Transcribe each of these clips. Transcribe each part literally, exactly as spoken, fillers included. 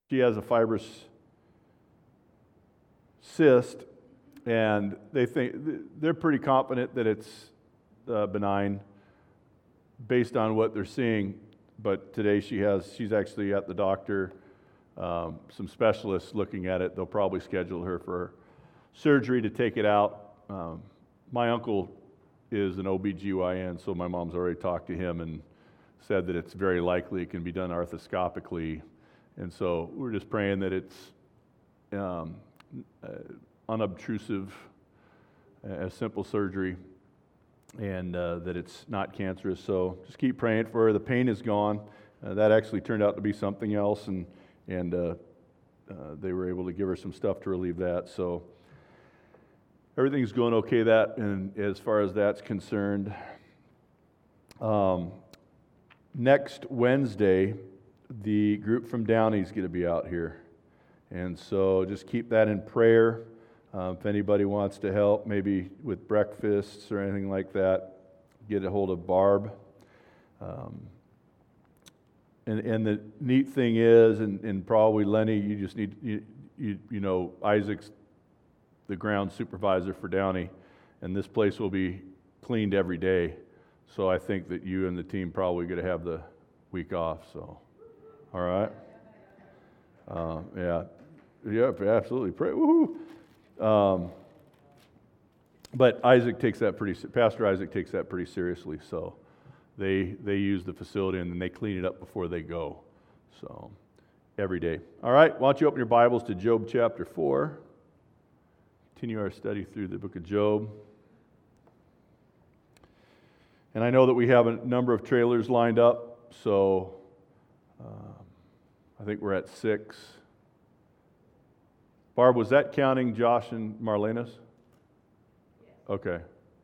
she has a fibrous cyst, and they think they're pretty confident that it's uh, benign based on what they're seeing. But today she has she's actually at the doctor. Um, some specialists looking at it. They'll probably schedule her for surgery to take it out. Um, my uncle is an O B G Y N, so my mom's already talked to him and said that it's very likely it can be done arthroscopically. And so we're just praying that it's um, uh, unobtrusive, a simple surgery, and uh, that it's not cancerous. So just keep praying for her. The pain is gone. Uh, that actually turned out to be something else, and and uh, uh, they were able to give her some stuff to relieve that. So everything's going okay. That, and as far as that's concerned, um, next Wednesday, the group from Downey is going to be out here, and so just keep that in prayer. Um, if anybody wants to help, maybe with breakfasts or anything like that, get a hold of Barb. Um, and, and the neat thing is, and, and probably Lenny, you just need, you, you, you know, Isaac's the ground supervisor for Downey, and this place will be cleaned every day. So I think that you and the team probably going to have the week off. So, all right, uh, yeah, yeah, absolutely. Pray, woohoo! Um, but Isaac takes that pretty, Pastor Isaac takes that pretty seriously. So they they use the facility and then they clean it up before they go. So every day. All right, why don't you open your Bibles to Job chapter four. Continue our study through the book of Job. And I know that we have a number of trailers lined up, so um, I think we're at six. Barb, was that counting Josh and Marlena's? Okay.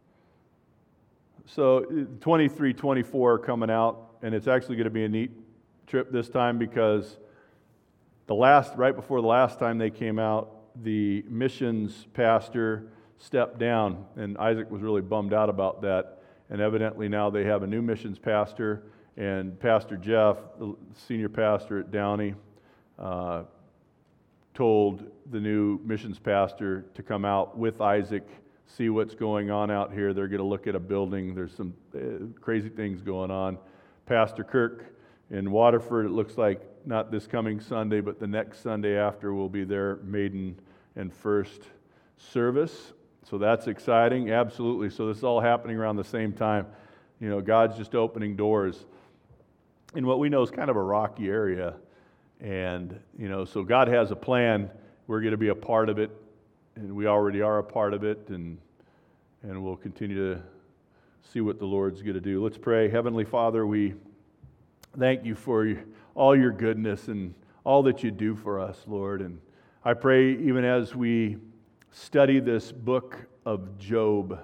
So twenty-three, twenty-four are coming out, and it's actually going to be a neat trip this time because the last, right before the last time they came out, the missions pastor stepped down, and Isaac was really bummed out about that. And evidently now they have a new missions pastor, and Pastor Jeff, the senior pastor at Downey, uh, told the new missions pastor to come out with Isaac, see what's going on out here. They're going to look at a building. There's some uh, crazy things going on. Pastor Kirk in Waterford, it looks like not this coming Sunday, but the next Sunday after will be their maiden and first service. So that's exciting, absolutely. So this is all happening around the same time. You know, God's just opening doors in what we know is kind of a rocky area. And, you know, so God has a plan. We're going to be a part of it, and we already are a part of it, and and we'll continue to see what the Lord's going to do. Let's pray. Heavenly Father, we thank you for all your goodness and all that you do for us, Lord. And I pray even as we study this book of Job,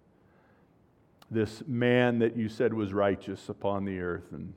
this man that you said was righteous upon the earth, and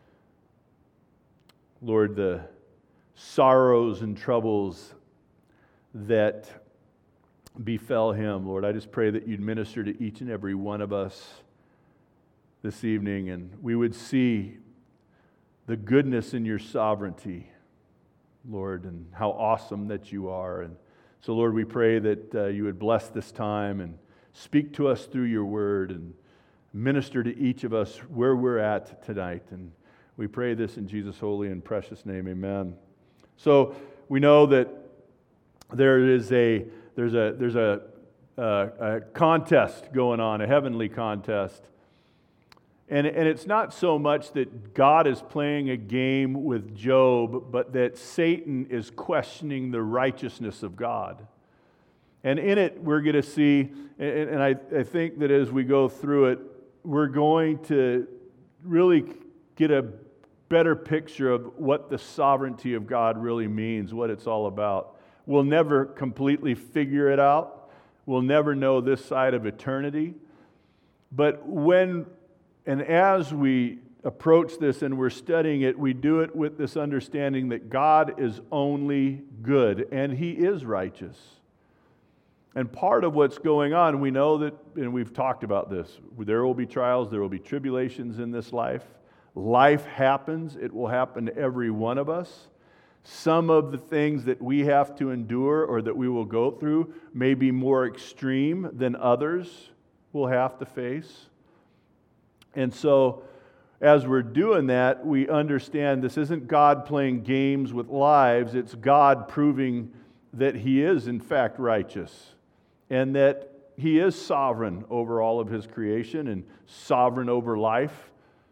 Lord, the sorrows and troubles that befell him, Lord, I just pray that you'd minister to each and every one of us this evening, and we would see the goodness in your sovereignty, Lord, and how awesome that you are. And so, Lord, we pray that uh, you would bless this time and speak to us through your word and minister to each of us where we're at tonight. And we pray this in Jesus' holy and precious name, amen. So we know that there is a there's a there's a, uh, a contest going on, a heavenly contest, and and it's not so much that God is playing a game with Job, but that Satan is questioning the righteousness of God. And in it, we're going to see, and, and I, I think that as we go through it, we're going to really get a better picture of what the sovereignty of God really means, what it's all about. We'll never completely figure it out. We'll never know this side of eternity. But when and as we approach this and we're studying it, we do it with this understanding that God is only good and He is righteous. And part of what's going on, we know that, and we've talked about this, there will be trials, there will be tribulations in this life. Life happens. It will happen to every one of us. Some of the things that we have to endure or that we will go through may be more extreme than others will have to face. And so, as we're doing that, we understand this isn't God playing games with lives, it's God proving that He is in fact righteous and that He is sovereign over all of His creation and sovereign over life.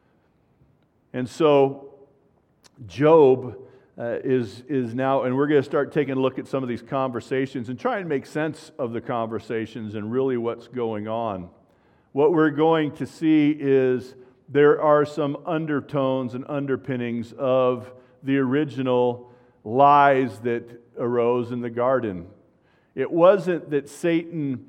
And so, Job uh, is, is now, and we're going to start taking a look at some of these conversations and try and make sense of the conversations and really what's going on. What we're going to see is there are some undertones and underpinnings of the original lies that arose in the garden. It wasn't that Satan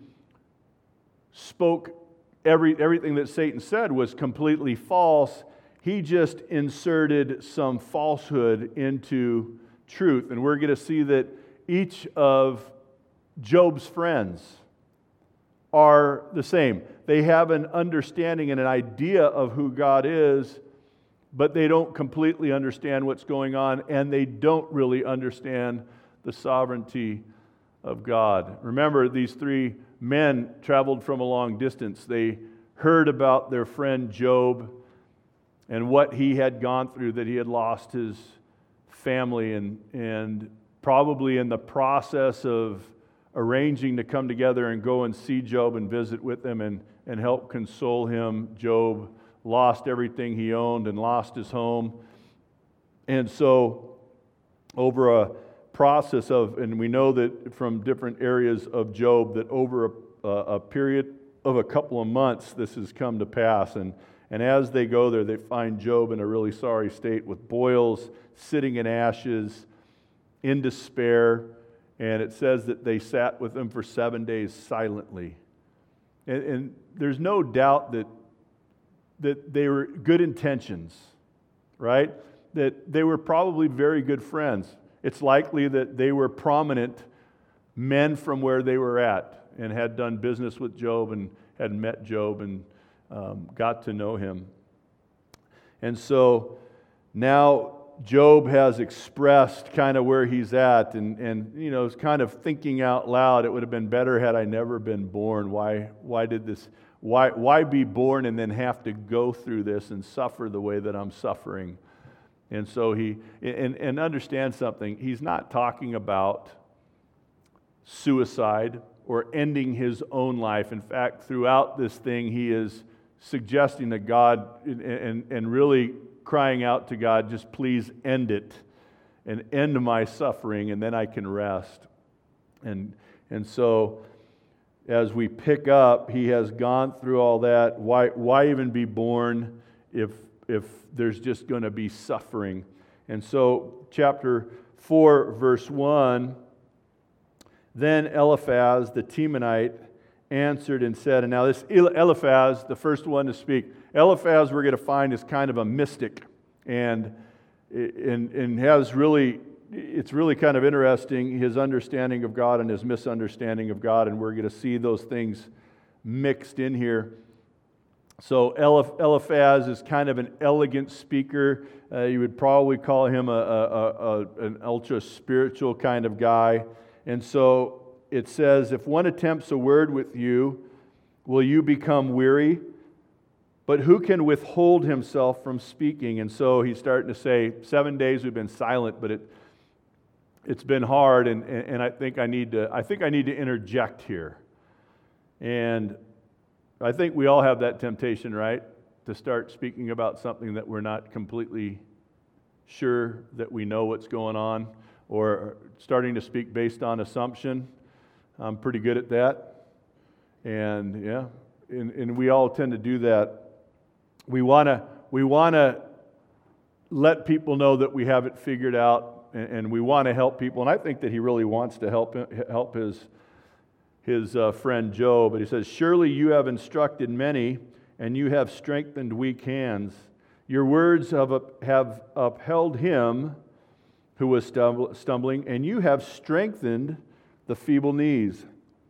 spoke, every, everything that Satan said was completely false. He just inserted some falsehood into truth. And we're going to see that each of Job's friends are the same. They have an understanding and an idea of who God is, but they don't completely understand what's going on, and they don't really understand the sovereignty of God. Remember, these three men traveled from a long distance. They heard about their friend Job and what he had gone through, that he had lost his family, and, and probably in the process of arranging to come together and go and see Job and visit with him and, and help console him, Job lost everything he owned and lost his home. And so over a process of, and we know that from different areas of Job, that over a, a period of a couple of months, this has come to pass. And, and as they go there, they find Job in a really sorry state with boils, sitting in ashes, in despair. And it says that they sat with him for seven days silently. And, and there's no doubt that, that they were good intentions, right? That they were probably very good friends. It's likely that they were prominent men from where they were at and had done business with Job and had met Job and um, got to know him. And so now Job has expressed kind of where he's at, and, and you know, is kind of thinking out loud, it would have been better had I never been born. Why, why did this, why, why be born and then have to go through this and suffer the way that I'm suffering? And so he, and, and understand something, he's not talking about suicide or ending his own life. In fact, throughout this thing, he is suggesting that God, and, and, and really crying out to God, just please end it and end my suffering, and then I can rest. And, and so as we pick up, he has gone through all that. Why, why even be born if, if there's just going to be suffering? And so chapter four, verse one, then Eliphaz the Temanite answered and said, and now this Eliphaz, the first one to speak, Eliphaz we're going to find is kind of a mystic, and, and, and has really, it's really kind of interesting, his understanding of God and his misunderstanding of God, and we're going to see those things mixed in here. So Eliphaz is kind of an elegant speaker. Uh, you would probably call him a, a, a, an ultra-spiritual kind of guy. And so it says, if one attempts a word with you, will you become weary? But who can withhold himself from speaking? And so he's starting to say, seven days we've been silent, but it, it's been hard, and, and I think I need to I think I need to interject here. And I think we all have that temptation, right? To start speaking about something that we're not completely sure that we know what's going on, or starting to speak based on assumption. I'm pretty good at that. And yeah, and, and we all tend to do that. We want to we want to let people know that we have it figured out, and, and we want to help people. And I think that he really wants to help help his his uh, friend Job. But he says, "Surely you have instructed many, and you have strengthened weak hands. Your words have up, have upheld him who was stumbling, and you have strengthened the feeble knees.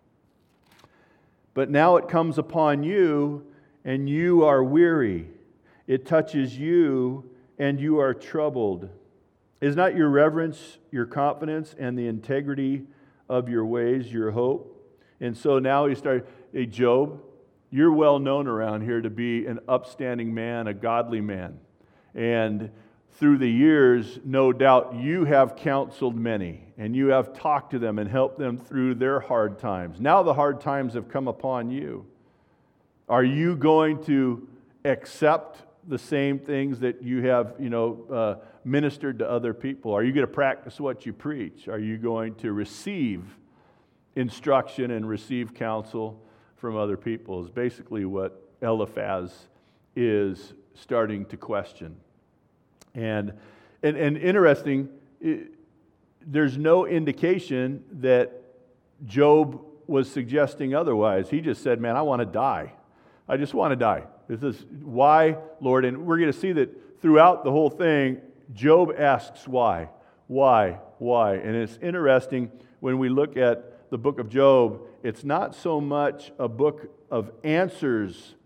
But now it comes upon you, and you are weary. It touches you, and you are troubled. Is not your reverence, your confidence, and the integrity of your ways your hope? And so now he started, hey, Job, you're well known around here to be an upstanding man, a godly man. And through the years, no doubt, you have counseled many, and you have talked to them and helped them through their hard times. Now the hard times have come upon you. Are you going to accept the same things that you have, you know, uh, ministered to other people? Are you going to practice what you preach? Are you going to receive instruction and receive counsel from other people? Is basically what Eliphaz is starting to question. And and, and interesting, it, there's no indication that Job was suggesting otherwise. He just said, man, I want to die. I just want to die. This is why, Lord, and we're going to see that throughout the whole thing, Job asks why, why, why. And it's interesting when we look at the book of Job, it's not so much a book of answers,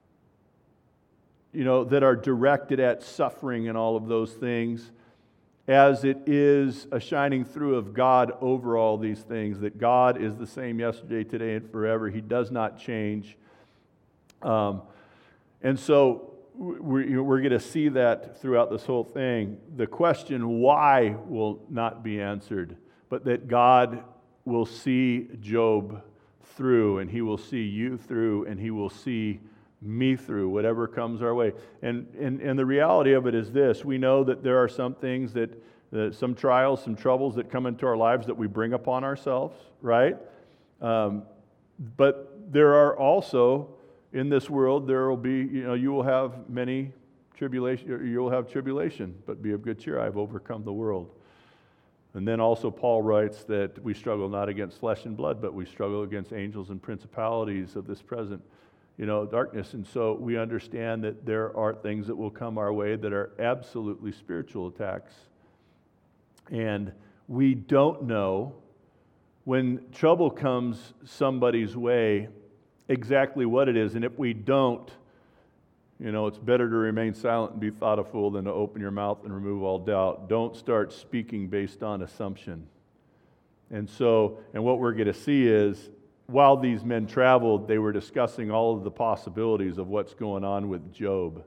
you know, that are directed at suffering and all of those things, as it is a shining through of God over all these things, that God is the same yesterday, today, and forever. He does not change. Um, and so we're, we're going to see that throughout this whole thing. The question why will not be answered, but that God will see Job through, and He will see you through, and He will see me through whatever comes our way. And, and, and the reality of it is this: we know that there are some things that, that some trials, some troubles that come into our lives that we bring upon ourselves, right? Um, but there are also, in this world, there will be, you know, you will have many tribulation, you will have tribulation, but be of good cheer, I have overcome the world. And then also Paul writes that we struggle not against flesh and blood, but we struggle against angels and principalities of this present, you know, darkness. And so we understand that there are things that will come our way that are absolutely spiritual attacks. And we don't know when trouble comes somebody's way exactly what it is. And if we don't, you know, it's better to remain silent and be thought a fool than to open your mouth and remove all doubt. Don't start speaking based on assumption. And so, and what we're going to see is, while these men traveled, they were discussing all of the possibilities of what's going on with Job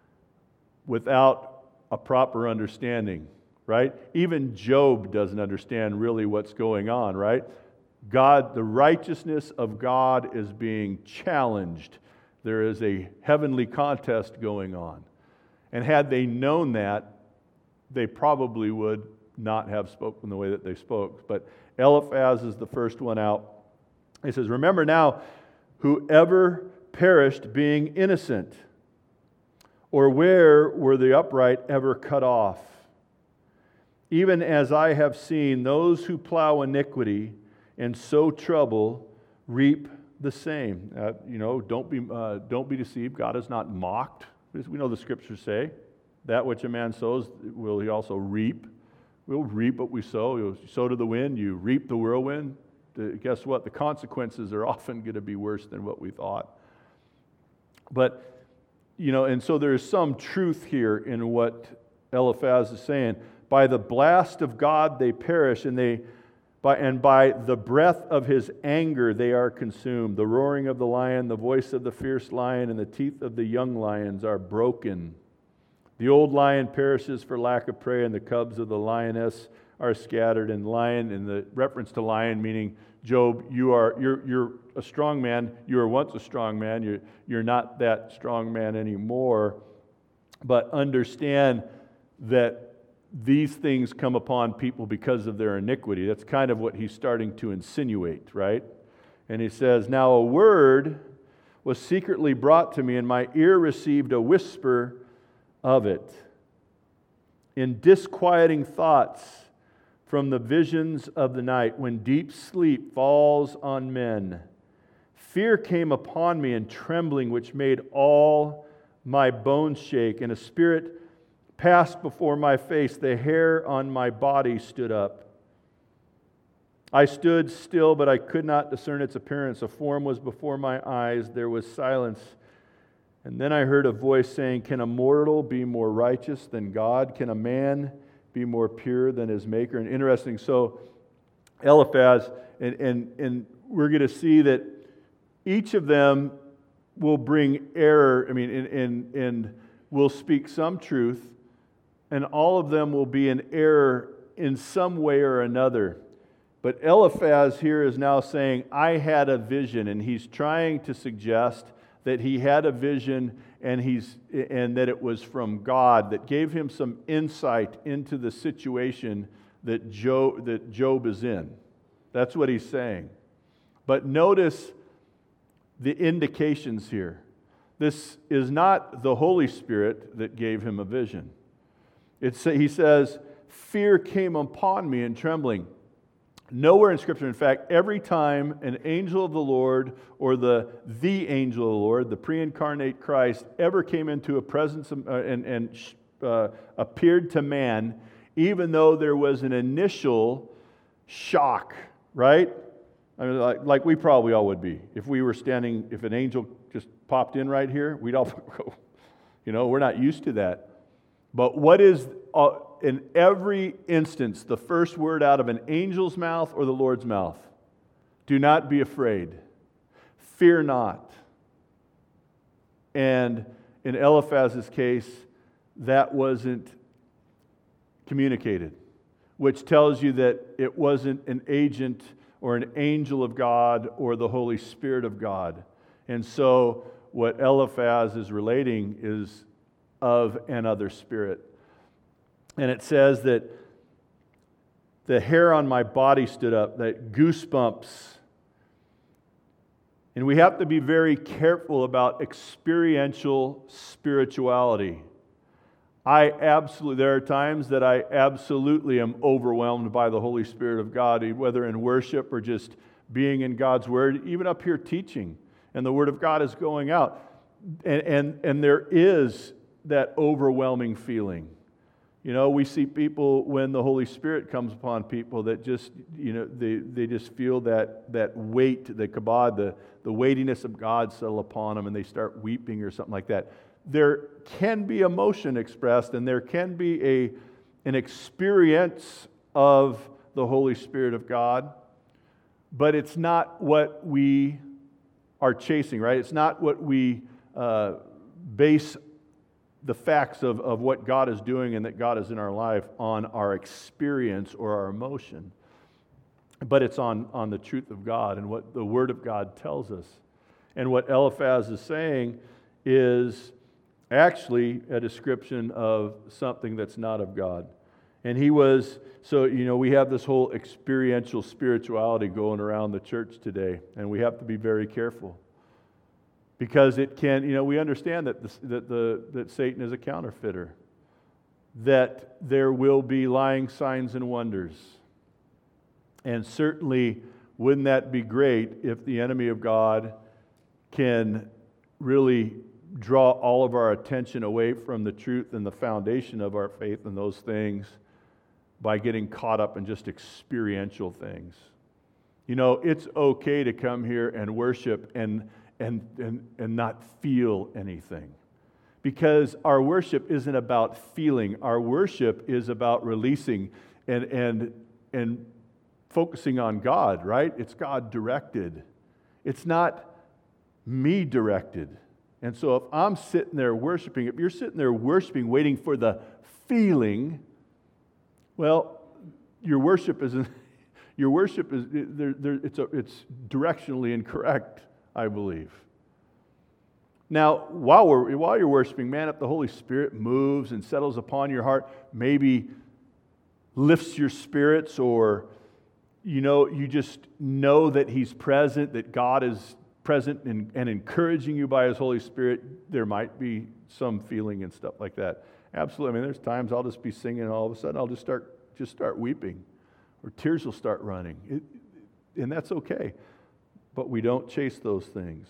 without a proper understanding, right? Even Job doesn't understand really what's going on, right? God, the righteousness of God is being challenged. There is a heavenly contest going on. And had they known that, they probably would not have spoken the way that they spoke. But Eliphaz is the first one out. He says, remember now, whoever perished being innocent, or where were the upright ever cut off? Even as I have seen, those who plow iniquity and sow trouble reap the same. Uh, you know, don't be uh, don't be deceived. God is not mocked. We know the Scriptures say, that which a man sows will he also reap. We'll reap what we sow. You sow to the wind, you reap the whirlwind. Guess what? The consequences are often going to be worse than what we thought. But, you know, and so there is some truth here in what Eliphaz is saying. By the blast of God they perish, and they by and by the breath of His anger they are consumed. The roaring of the lion, the voice of the fierce lion, and the teeth of the young lions are broken. The old lion perishes for lack of prey, and the cubs of the lioness are scattered. And lion, in the reference to lion, meaning Job, you are you're you're a strong man. You were once a strong man. You're you're not that strong man anymore. But understand that these things come upon people because of their iniquity. That's kind of what he's starting to insinuate, right? And he says, now a word was secretly brought to me, and my ear received a whisper of it. In disquieting thoughts from the visions of the night, when deep sleep falls on men, fear came upon me and trembling, which made all my bones shake, and a spirit passed before my face, the hair on my body stood up. I stood still, but I could not discern its appearance. A form was before my eyes, there was silence. And then I heard a voice saying, can a mortal be more righteous than God? Can a man be more pure than his maker. And interesting, so Eliphaz, and, and, and we're going to see that each of them will bring error, I mean, and, and, and will speak some truth, and all of them will be in error in some way or another. But Eliphaz here is now saying, I had a vision, and he's trying to suggest that he had a vision and he's and that it was from God that gave him some insight into the situation that Job, that Job is in. That's what he's saying. But notice the indications here. This is not the Holy Spirit that gave him a vision. It's, he says, fear came upon me and trembling. Nowhere in Scripture, in fact, every time an angel of the Lord or the the angel of the Lord, the pre-incarnate Christ, ever came into a presence of, uh, and, and uh, appeared to man, even though there was an initial shock, right? I mean, like, like we probably all would be. If we were standing, if an angel just popped in right here, we'd all go, you know, we're not used to that. But what is... Uh, in every instance, the first word out of an angel's mouth or the Lord's mouth? Do not be afraid. Fear not. And in Eliphaz's case, that wasn't communicated, which tells you that it wasn't an agent or an angel of God or the Holy Spirit of God. And so what Eliphaz is relating is of another spirit. And it says that the hair on my body stood up, that goosebumps. And we have to be very careful about experiential spirituality. I absolutely, there are times that I absolutely am overwhelmed by the Holy Spirit of God, whether in worship or just being in God's Word, even up here teaching, and the Word of God is going out. And, and, and there is that overwhelming feeling. You know, we see people when the Holy Spirit comes upon people that just, you know, they, they just feel that that weight, the kabod, the, the weightiness of God settle upon them and they start weeping or something like that. There can be emotion expressed and there can be a an experience of the Holy Spirit of God, but it's not what we are chasing, right? It's not what we uh, base the facts of, of what God is doing and that God is in our life on our experience or our emotion. But it's on, on the truth of God and what the Word of God tells us. And what Eliphaz is saying is actually a description of something that's not of God. And he was, so, you know, we have this whole experiential spirituality going around the church today, and we have to be very careful. Because it can, you know, we understand that the, that the that Satan is a counterfeiter, that there will be lying signs and wonders, and certainly wouldn't that be great if the enemy of God can really draw all of our attention away from the truth and the foundation of our faith and those things by getting caught up in just experiential things. You know, it's okay to come here and worship and And, and, and not feel anything. Because our worship isn't about feeling. Our worship is about releasing and, and, and focusing on God, right? It's God directed. It's not me directed. And so if I'm sitting there worshiping, if you're sitting there worshiping, waiting for the feeling, well, your worship isn't, your worship is, there, there, it's, a, it's directionally incorrect, I believe. Now, while we're while you're worshiping, man, if the Holy Spirit moves and settles upon your heart, maybe lifts your spirits, or you know, you just know that He's present, that God is present and, and encouraging you by His Holy Spirit, there might be some feeling and stuff like that. Absolutely. I mean, there's times I'll just be singing, and all of a sudden I'll just start just start weeping, or tears will start running, it, and that's okay. But we don't chase those things.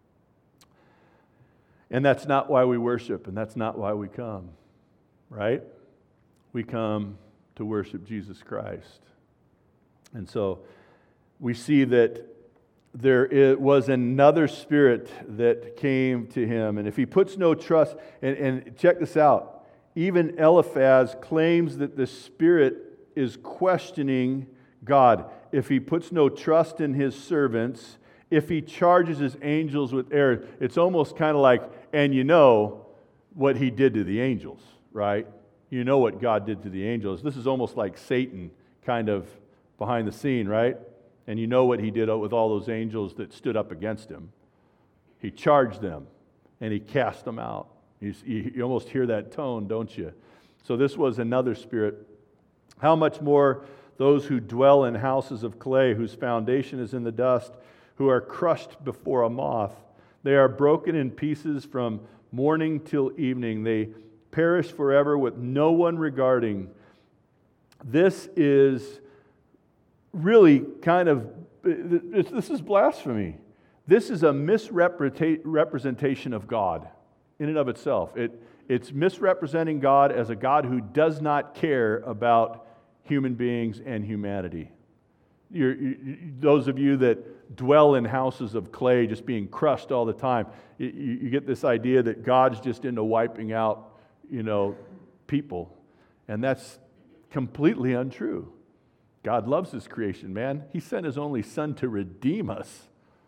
And that's not why we worship, and that's not why we come, right? We come to worship Jesus Christ. And so we see that there was another spirit that came to him. And if he puts no trust, and, and check this out, even Eliphaz claims that the Spirit is questioning God. If he puts no trust in his servants, if he charges his angels with error, it's almost kind of like, and you know what he did to the angels, right? You know what God did to the angels. This is almost like Satan kind of behind the scene, right? And you know what he did with all those angels that stood up against him. He charged them and he cast them out. You, you almost hear that tone, don't you? So this was another spirit. How much more those who dwell in houses of clay, whose foundation is in the dust, who are crushed before a moth. They are broken in pieces from morning till evening. They perish forever with no one regarding. This is really kind of, this is blasphemy. This is a misrepresentation of God in and of itself. It, it's misrepresenting God as a God who does not care about human beings and humanity. You're, you, those of you that dwell in houses of clay, just being crushed all the time, you, you get this idea that God's just into wiping out, you know, people, and that's completely untrue. God loves His creation, man. He sent His only Son to redeem us.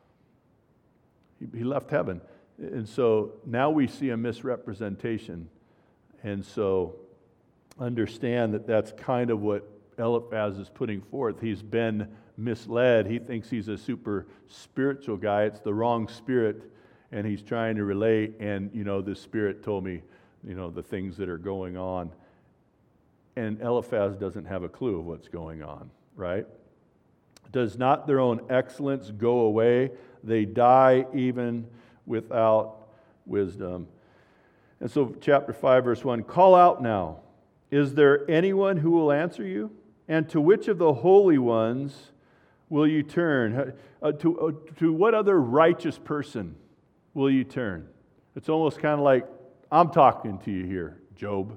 He, he left heaven, and so now we see a misrepresentation, and so understand that that's kind of what Eliphaz is putting forth. He's been misled. He thinks he's a super spiritual guy. It's the wrong spirit, and he's trying to relate. And, you know, this spirit told me, you know, the things that are going on. And Eliphaz doesn't have a clue of what's going on, right? Does not their own excellence go away? They die even without wisdom. And so, chapter five, verse one, call out now. Is there anyone who will answer you? And to which of the holy ones will you turn? Uh, to, uh, to what other righteous person will you turn? It's almost kind of like, I'm talking to you here, Job.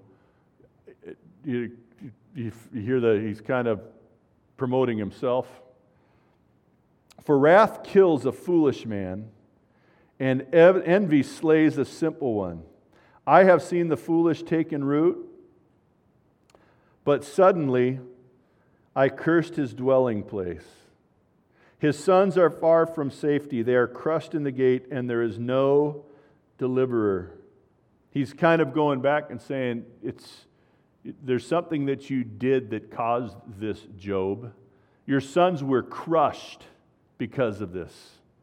You, you, you hear that he's kind of promoting himself. For wrath kills a foolish man, and envy slays a simple one. I have seen the foolish taken root, but suddenly I cursed his dwelling place. His sons are far from safety. They are crushed in the gate, and there is no deliverer. He's kind of going back and saying, it's there's something that you did that caused this, Job. Your sons were crushed because of this.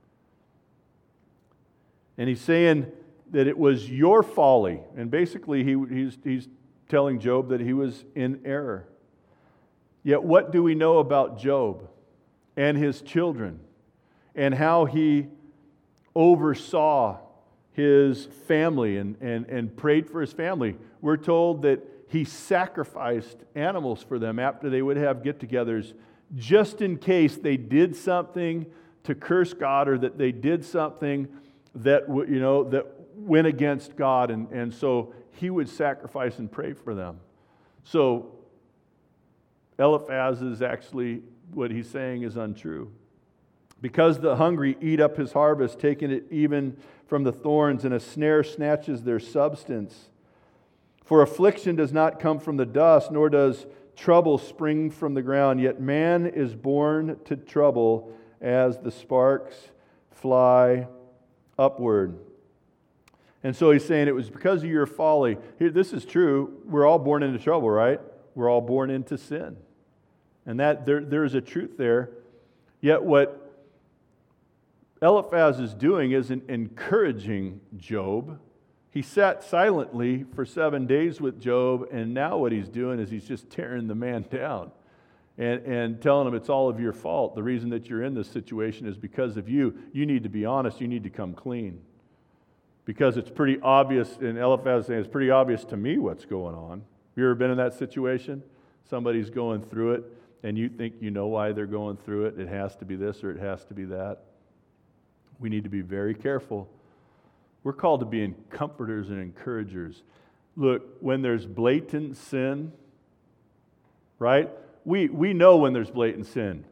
And he's saying that it was your folly. And basically he, he's, he's telling Job that he was in error. Yet what do we know about Job and his children and how he oversaw his family and, and, and prayed for his family? We're told that he sacrificed animals for them after they would have get-togethers just in case they did something to curse God or that they did something that, you know, that went against God. And, and so he would sacrifice and pray for them. So Eliphaz is actually, what he's saying is untrue. Because the hungry eat up his harvest, taking it even from the thorns, and a snare snatches their substance. For affliction does not come from the dust, nor does trouble spring from the ground. Yet man is born to trouble as the sparks fly upward. And so he's saying it was because of your folly. Here, this is true. We're all born into trouble, right? We're all born into sin. And that there, there is a truth there. Yet what Eliphaz is doing isn't encouraging Job. He sat silently for seven days with Job, and now what he's doing is he's just tearing the man down and, and telling him it's all of your fault. The reason that you're in this situation is because of you. You need to be honest. You need to come clean. Because it's pretty obvious, and Eliphaz is saying it's pretty obvious to me what's going on. Have you ever been in that situation? Somebody's going through it, and you think you know why they're going through it. It has to be this or it has to be that. We need to be very careful. We're called to be comforters and encouragers. Look, when there's blatant sin, right? We, we know when there's blatant sin.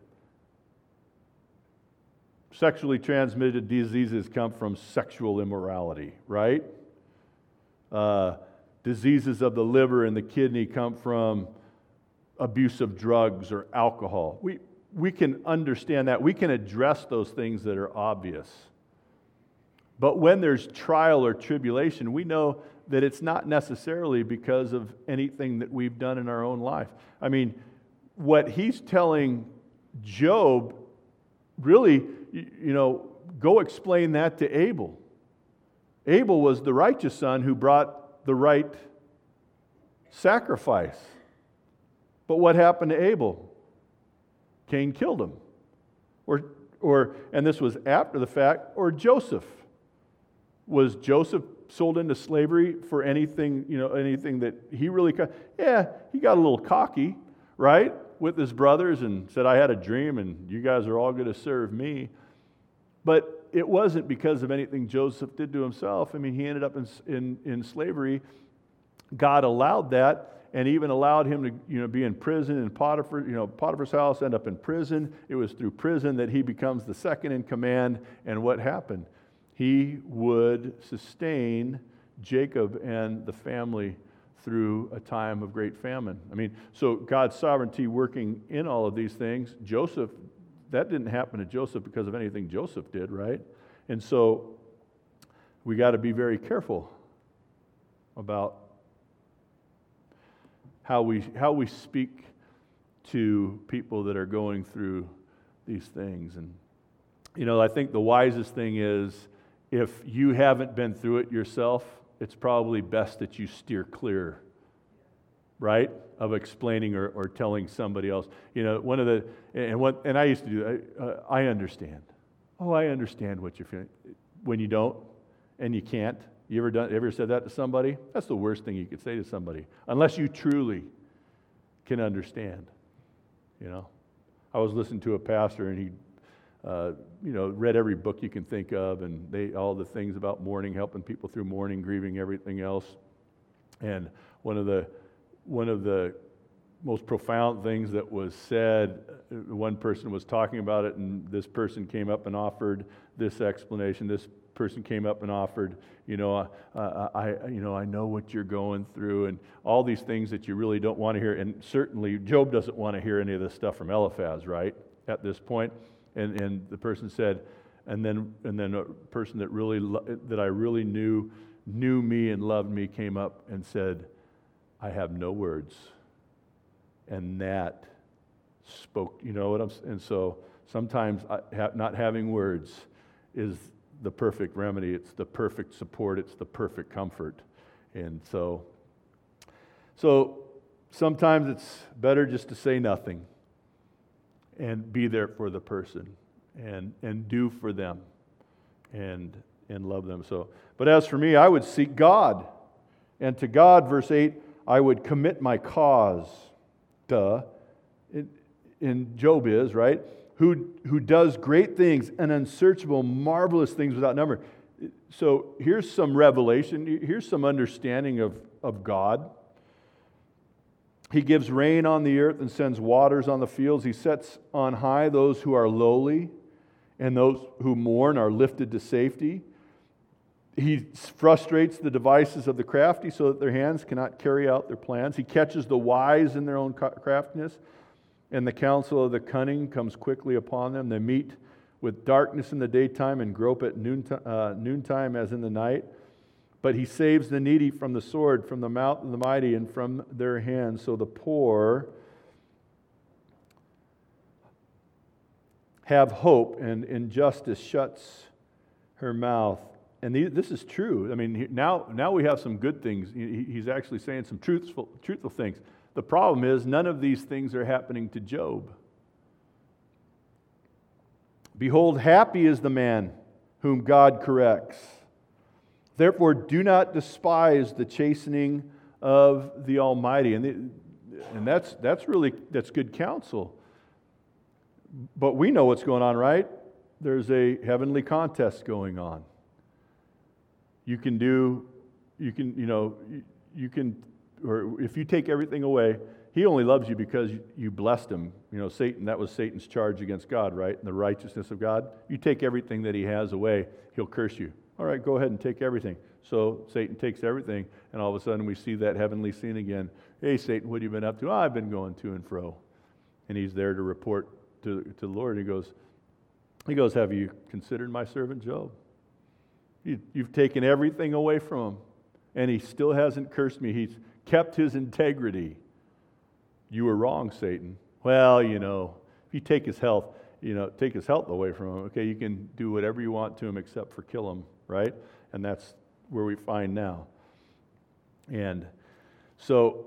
Sexually transmitted diseases come from sexual immorality, right? Uh, diseases of the liver and the kidney come from abuse of drugs or alcohol. We, we can understand that. We can address those things that are obvious. But when there's trial or tribulation, we know that it's not necessarily because of anything that we've done in our own life. I mean, what he's telling Job, really, you know, go explain that to Abel. Abel was the righteous son who brought the right sacrifice. But what happened to Abel? Cain killed him. Or, or, and this was after the fact, or Joseph. Was Joseph sold into slavery for anything, you know, anything that he really, yeah, he got a little cocky, right, with his brothers and said, I had a dream and you guys are all going to serve me. But it wasn't because of anything Joseph did to himself. I mean, he ended up in, in, in slavery. God allowed that and even allowed him to, you know, be in prison in Potiphar, you know, Potiphar's house, end up in prison. It was through prison that he becomes the second in command. And what happened? He would sustain Jacob and the family through a time of great famine. I mean, so God's sovereignty working in all of these things. Joseph, that didn't happen to Joseph because of anything Joseph did, right? And so we got to be very careful about how we how we speak to people that are going through these things. And you know, I think the wisest thing is, if you haven't been through it yourself, it's probably best that you steer clear, right, of explaining or, or telling somebody else. You know, one of the, and what, and I used to do that, uh, I understand. Oh, I understand what you're feeling. When you don't, and you can't, you ever done, ever said that to somebody? That's the worst thing you could say to somebody, unless you truly can understand, you know. I was listening to a pastor, and he Uh, you know, read every book you can think of, and they all the things about mourning, helping people through mourning, grieving, everything else. And one of the one of the most profound things that was said, one person was talking about it, and this person came up and offered this explanation. This person came up and offered, you know, uh, I, you know, I know what you're going through, and all these things that you really don't want to hear. And certainly, Job doesn't want to hear any of this stuff from Eliphaz, right? At this point. And and the person said, and then and then a person that really lo- that I really knew knew me and loved me came up and said, I have no words. And that spoke, you know what I'm saying? And so sometimes I, ha, not having words is the perfect remedy. It's the perfect support. It's the perfect comfort. And so, so sometimes it's better just to say nothing and be there for the person and and do for them and and love them. So, but as for me, I would seek God. And to God, verse eight, I would commit my cause. Duh. In, in Job is, right? Who, who does great things and unsearchable, marvelous things without number. So here's some revelation. Here's some understanding of, of God. He gives rain on the earth and sends waters on the fields. He sets on high those who are lowly, and those who mourn are lifted to safety. He frustrates the devices of the crafty so that their hands cannot carry out their plans. He catches the wise in their own craftiness, and the counsel of the cunning comes quickly upon them. They meet with darkness in the daytime and grope at noontime, uh, noontime as in the night. But he saves the needy from the sword, from the mouth of the mighty, and from their hands. So the poor have hope, and injustice shuts her mouth. And this is true. I mean, now, now we have some good things. He's actually saying some truthful, truthful things. The problem is, none of these things are happening to Job. Behold, happy is the man whom God corrects. Therefore, do not despise the chastening of the Almighty. And, the, and that's that's really, that's good counsel. But we know what's going on, right? There's a heavenly contest going on. You can do, you can, you know, you can, or if you take everything away, he only loves you because you blessed him. You know, Satan, that was Satan's charge against God, right? And the righteousness of God. You take everything that he has away, he'll curse you. All right, go ahead and take everything. So Satan takes everything, and all of a sudden we see that heavenly scene again. Hey, Satan, what have you been up to? Oh, I've been going to and fro. And he's there to report to, to the Lord. He goes, he goes, have you considered my servant Job? You, you've taken everything away from him, and he still hasn't cursed me. He's kept his integrity. You were wrong, Satan. Well, you know, if you take his health, you know, take his health away from him, okay, you can do whatever you want to him except for kill him, right? And that's where we find now. And so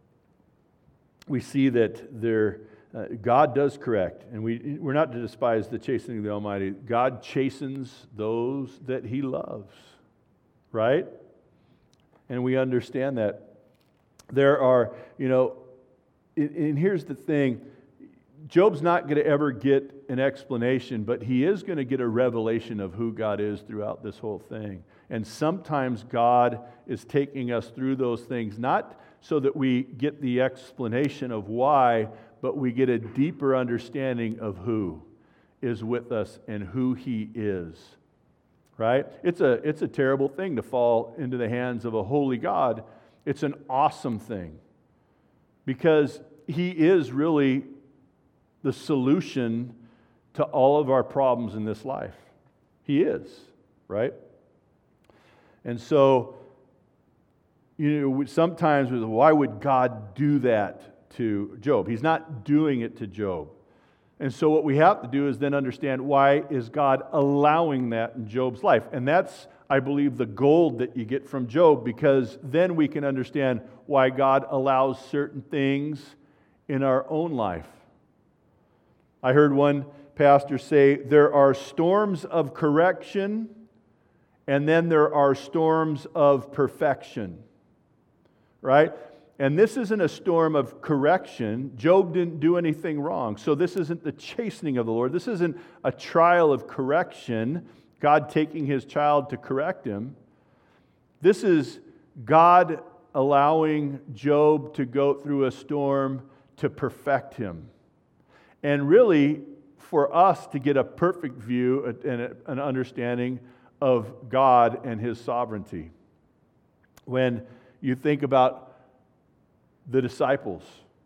we see that there, uh, God does correct, and we, we're not to despise the chastening of the Almighty. God chastens those that He loves, right? And we understand that. There are, you know, and, and here's the thing, Job's not going to ever get an explanation, but he is going to get a revelation of who God is throughout this whole thing. And sometimes God is taking us through those things, not so that we get the explanation of why, but we get a deeper understanding of who is with us and who He is. Right? It's a, it's a terrible thing to fall into the hands of a holy God. It's an awesome thing because He is really the solution to all of our problems in this life. He is, right? And so, you know, sometimes why would God do that to Job? He's not doing it to Job. And so what we have to do is then understand, why is God allowing that in Job's life? And that's, I believe, the gold that you get from Job, because then we can understand why God allows certain things in our own life. I heard one pastor say, there are storms of correction, and then there are storms of perfection. Right? And this isn't a storm of correction. Job didn't do anything wrong. So this isn't the chastening of the Lord. This isn't a trial of correction, God taking His child to correct him. This is God allowing Job to go through a storm to perfect him. And really, for us to get a perfect view and an understanding of God and His sovereignty. When you think about the disciples,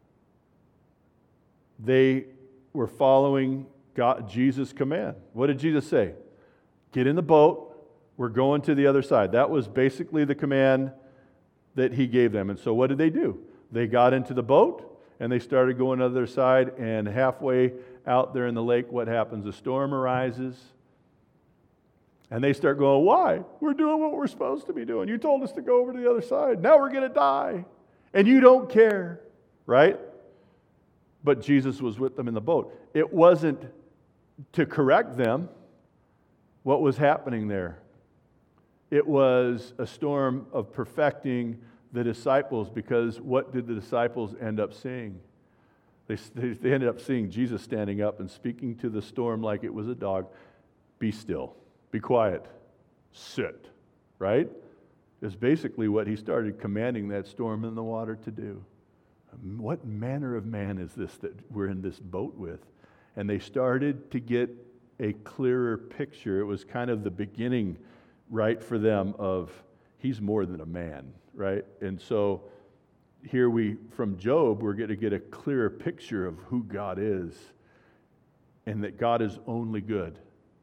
they were following God, Jesus' command. What did Jesus say? Get in the boat, we're going to the other side. That was basically the command that He gave them. And so what did they do? They got into the boat, and they started going to the other side, and halfway out there in the lake, what happens? A storm arises, and they start going, why? We're doing what we're supposed to be doing. You told us to go over to the other side. Now we're going to die, and you don't care, right? But Jesus was with them in the boat. It wasn't to correct them. What was happening there? It was a storm of perfecting the disciples, because what did the disciples end up seeing? They, they ended up seeing Jesus standing up and speaking to the storm like it was a dog. Be still. Be quiet. Sit. Right? Is basically what He started commanding that storm in the water to do. What manner of man is this that we're in this boat with? And they started to get a clearer picture. It was kind of the beginning, right, for them of He's more than a man. Right? And so here we, from Job, we're going to get a clearer picture of who God is and that God is only good.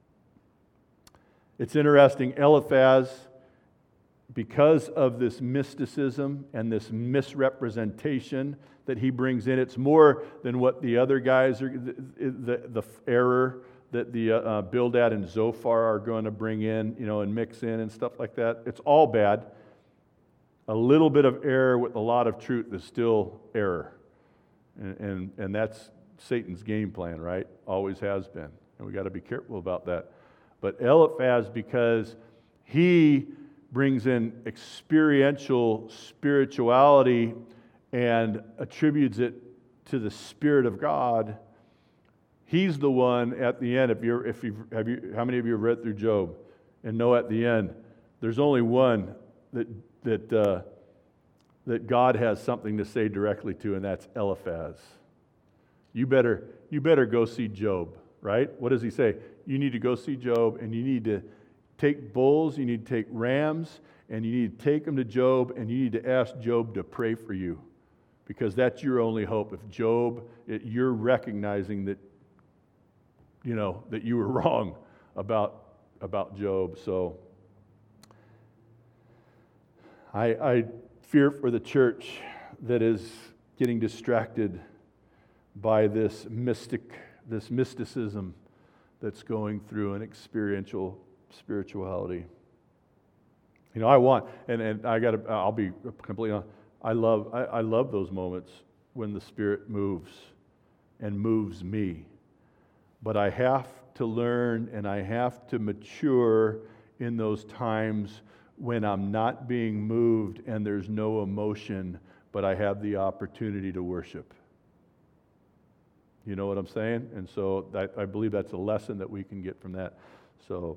It's interesting, Eliphaz, because of this mysticism and this misrepresentation that he brings in, it's more than what the other guys are, the, the, the error that the uh, Bildad and Zophar are going to bring in, you know, and mix in and stuff like that. It's all bad. A little bit of error with a lot of truth is still error. And, and, and that's Satan's game plan, right? Always has been. And we got to be careful about that. But Eliphaz, because he brings in experiential spirituality and attributes it to the Spirit of God, he's the one at the end. If you're, if you have you, how many of you have read through Job and know at the end there's only one that that uh, that God has something to say directly to, and that's Eliphaz. You better you better go see Job, right? What does he say? You need to go see Job, and you need to take bulls, you need to take rams, and you need to take them to Job, and you need to ask Job to pray for you, because that's your only hope. If Job, it, you're recognizing that, you know, that you were wrong about, about Job. So I, I fear for the church that is getting distracted by this mystic, this mysticism that's going through an experiential spirituality. You know, I want, and, and I got to, I'll be completely honest, I love, I, I love those moments when the Spirit moves and moves me. But I have to learn and I have to mature in those times when I'm not being moved and there's no emotion, but I have the opportunity to worship. You know what I'm saying? And so that, I believe that's a lesson that we can get from that. So,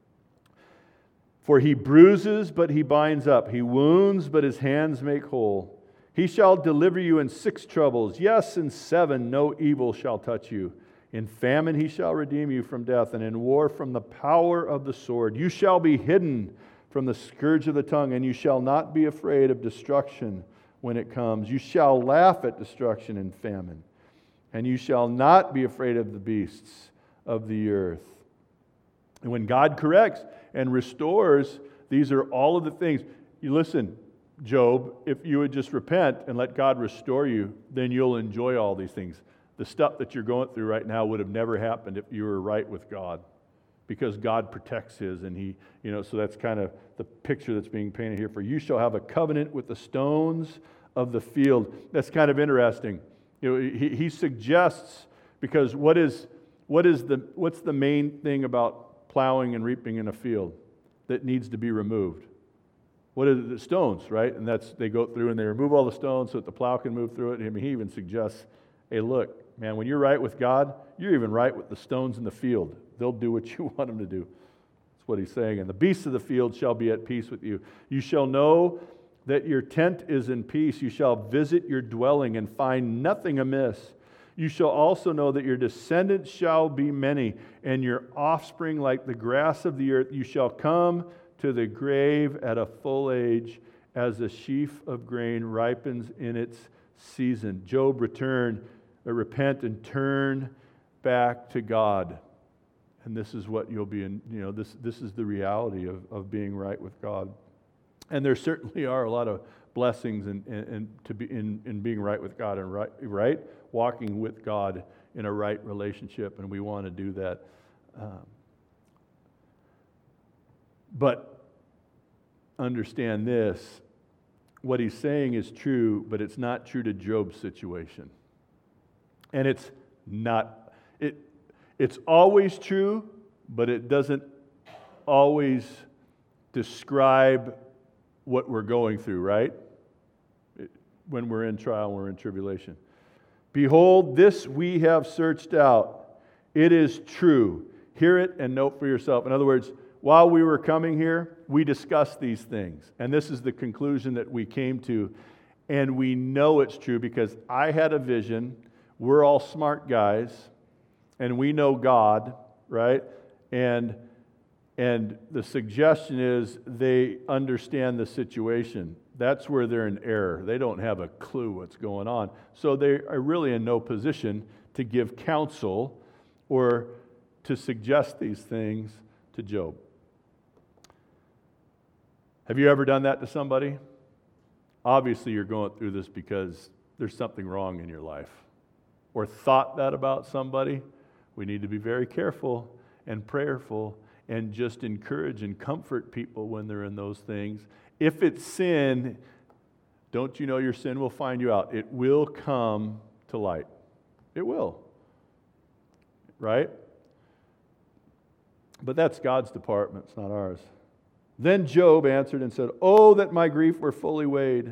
for he bruises, but he binds up. He wounds, but his hands make whole. He shall deliver you in six troubles. Yes, in seven no evil shall touch you. In famine he shall redeem you from death, and in war from the power of the sword. You shall be hidden from the scourge of the tongue, and you shall not be afraid of destruction when it comes. You shall laugh at destruction and famine, and you shall not be afraid of the beasts of the earth. And when God corrects and restores, these are all of the things. You listen, Job, if you would just repent and let God restore you, then you'll enjoy all these things. The stuff that you're going through right now would have never happened if you were right with God, because God protects His, and He, you know, so that's kind of the picture that's being painted here. For you shall have a covenant with the stones of the field. That's kind of interesting. You know, he, he suggests, because what is what is the what's the main thing about plowing and reaping in a field that needs to be removed? What is it? The stones, right? And that's, they go through and they remove all the stones so that the plow can move through it. I mean, he even suggests, hey, look, man, when you're right with God, you're even right with the stones in the field. They'll do what you want them to do. That's what he's saying. And the beasts of the field shall be at peace with you. You shall know that your tent is in peace. You shall visit your dwelling and find nothing amiss. You shall also know that your descendants shall be many, and your offspring like the grass of the earth. You shall come to the grave at a full age, as a sheaf of grain ripens in its season. Job, return, uh, repent and turn back to God. And this is what you'll be in, you know, this, this is the reality of, of being right with God. And there certainly are a lot of blessings in, in, in, to be, in, in being right with God and right, right, walking with God in a right relationship, and we want to do that. Um, but understand this, what he's saying is true, but it's not true to Job's situation. And it's not, it, it's always true, but it doesn't always describe what we're going through, right? It, when we're in trial, we're in tribulation. Behold, this we have searched out. It is true. Hear it and note for yourself. In other words, while we were coming here, we discussed these things. And this is the conclusion that we came to. And we know it's true because I had a vision. We're all smart guys. And we know God, right? And, and the suggestion is they understand the situation. That's where they're in error. They don't have a clue what's going on. So they are really in no position to give counsel or to suggest these things to Job. Have you ever done that to somebody? Obviously, you're going through this because there's something wrong in your life. Or thought that about somebody. We need to be very careful and prayerful and just encourage and comfort people when they're in those things. If it's sin, don't you know your sin will find you out? It will come to light. It will. Right? But that's God's department, it's not ours. Then Job answered and said, "Oh, that my grief were fully weighed.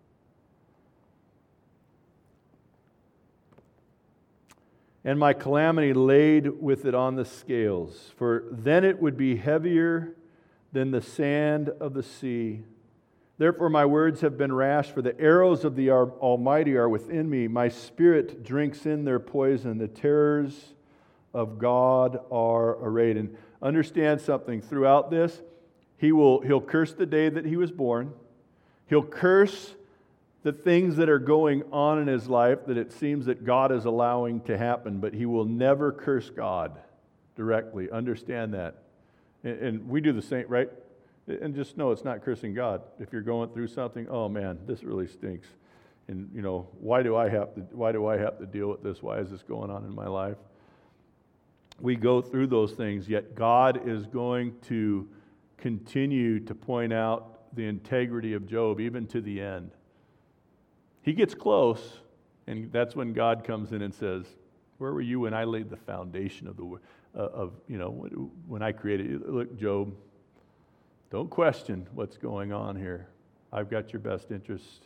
And my calamity laid with it on the scales, for then it would be heavier than the sand of the sea. Therefore my words have been rash, for the arrows of the Almighty are within me. My spirit drinks in their poison. The terrors of God are arrayed. And understand something, throughout this, he will, he'll curse the day that he was born. He'll curse the things that are going on in his life that it seems that God is allowing to happen, but he will never curse God directly. Understand that. And, and we do the same, right? And just know it's not cursing God. If you're going through something, oh man, this really stinks. And you know, why do I have to why do I have to deal with this? Why is this going on in my life? We go through those things, yet God is going to continue to point out the integrity of Job even to the end. He gets close, and that's when God comes in and says, "Where were you when I laid the foundation of the uh, of you know when I created you? Look, Job, don't question what's going on here. I've got your best interest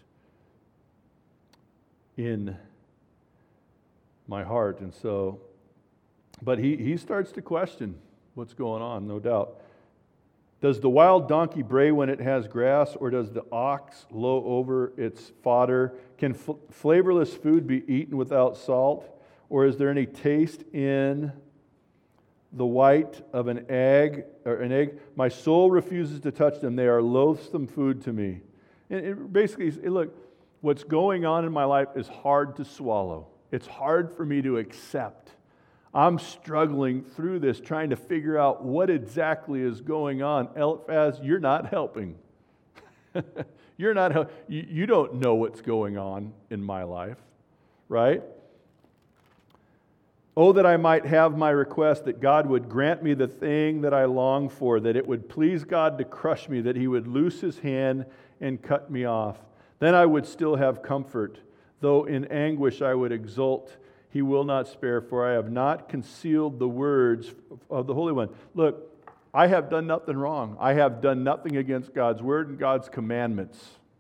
in my heart." And so, but he he starts to question what's going on, no doubt. Does the wild donkey bray when it has grass, or does the ox low over its fodder? Can f- flavorless food be eaten without salt? Or is there any taste in the white of an egg or an egg? My soul refuses to touch them. They are loathsome food to me. And it basically, look, what's going on in my life is hard to swallow. It's hard for me to accept. I'm struggling through this, trying to figure out what exactly is going on. Eliphaz, you're not helping. You're not help- you, you don't know what's going on in my life, right? Oh, that I might have my request, that God would grant me the thing that I long for, that it would please God to crush me, that he would loose his hand and cut me off. Then I would still have comfort, though in anguish I would exult. He will not spare, for I have not concealed the words of the Holy One. Look, I have done nothing wrong. I have done nothing against God's word and God's commandments.